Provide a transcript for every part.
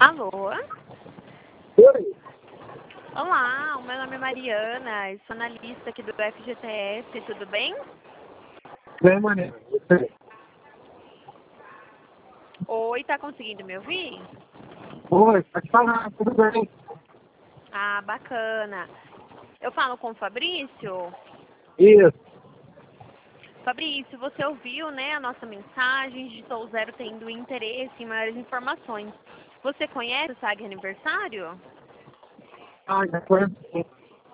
Alô? Oi. Olá, o meu nome é Mariana, eu sou analista aqui do FGTS, tudo bem? Bem, maneiro. Você? Oi, tá conseguindo me ouvir? Oi, pode falar, tudo bem? Ah, bacana. Eu falo com o Fabrício? Isso. Fabrício, você ouviu, né, a nossa mensagem, digitou o 0 tendo interesse em maiores informações. Você conhece o SAG Aniversário? Ah, já conheço sim.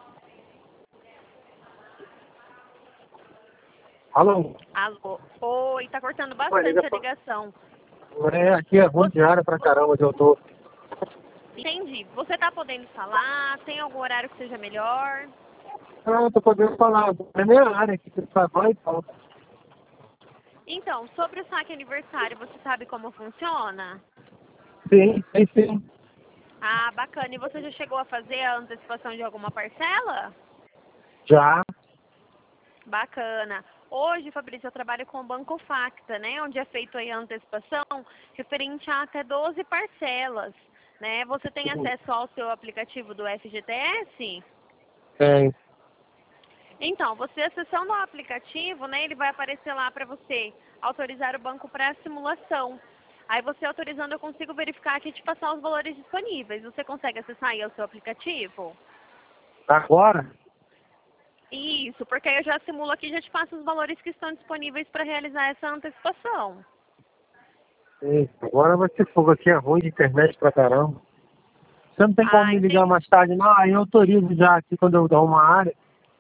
Alô? Alô? Oi, tá cortando Olha, bastante a ligação. aqui é ruim Você... de área pra caramba onde eu tô. Entendi. Você tá podendo falar? Tem algum horário que seja melhor? Ah, eu tô podendo falar. É minha área aqui, você trabalha e tal. Então, sobre o saque aniversário, você sabe como funciona? Sim, sim. Ah, bacana. E você já chegou a fazer a antecipação de alguma parcela? Já. Bacana. Hoje, Fabrício, eu trabalho com o Banco Facta, né? Onde é feito aí a antecipação referente a até 12 parcelas, né? Você tem acesso ao seu aplicativo do FGTS? Tem. Então, você acessando o aplicativo, né, ele vai aparecer lá para você autorizar o banco para a simulação. Aí você autorizando, eu consigo verificar aqui e te passar os valores disponíveis. Você consegue acessar aí o seu aplicativo? Agora? Isso, porque aí eu já simulo aqui e já te passo os valores que estão disponíveis para realizar essa antecipação. Sim. Agora vai ser fogo aqui, é ruim de internet pra caramba. Você não tem como Ah, me ligar entendi. mais tarde, não? Aí eu autorizo já aqui quando eu dar uma área.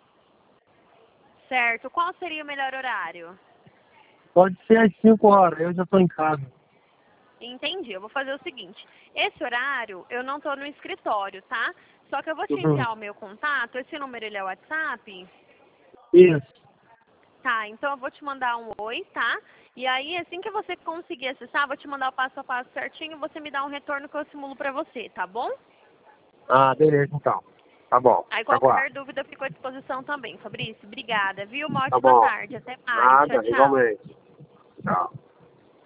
Certo. Qual seria o melhor horário? Pode ser às 5 horas, eu já tô em casa. Entendi. Eu vou fazer o seguinte. Esse horário eu não estou no escritório, tá? Só que eu vou te Uhum. enviar o meu contato. Esse número ele é o WhatsApp? Isso. Tá, então eu vou te mandar um oi, tá? E aí, assim que você conseguir acessar, eu vou te mandar o passo a passo certinho e você me dá um retorno que eu simulo pra você, tá bom? Ah, beleza, então. Tá bom. Aí Aguardo. qualquer dúvida eu fico à disposição também. Fabrício, obrigada, viu? Uma Tá ótima bom. tarde. Até mais. Tchau, Nada, tchau. igualmente. Tchau.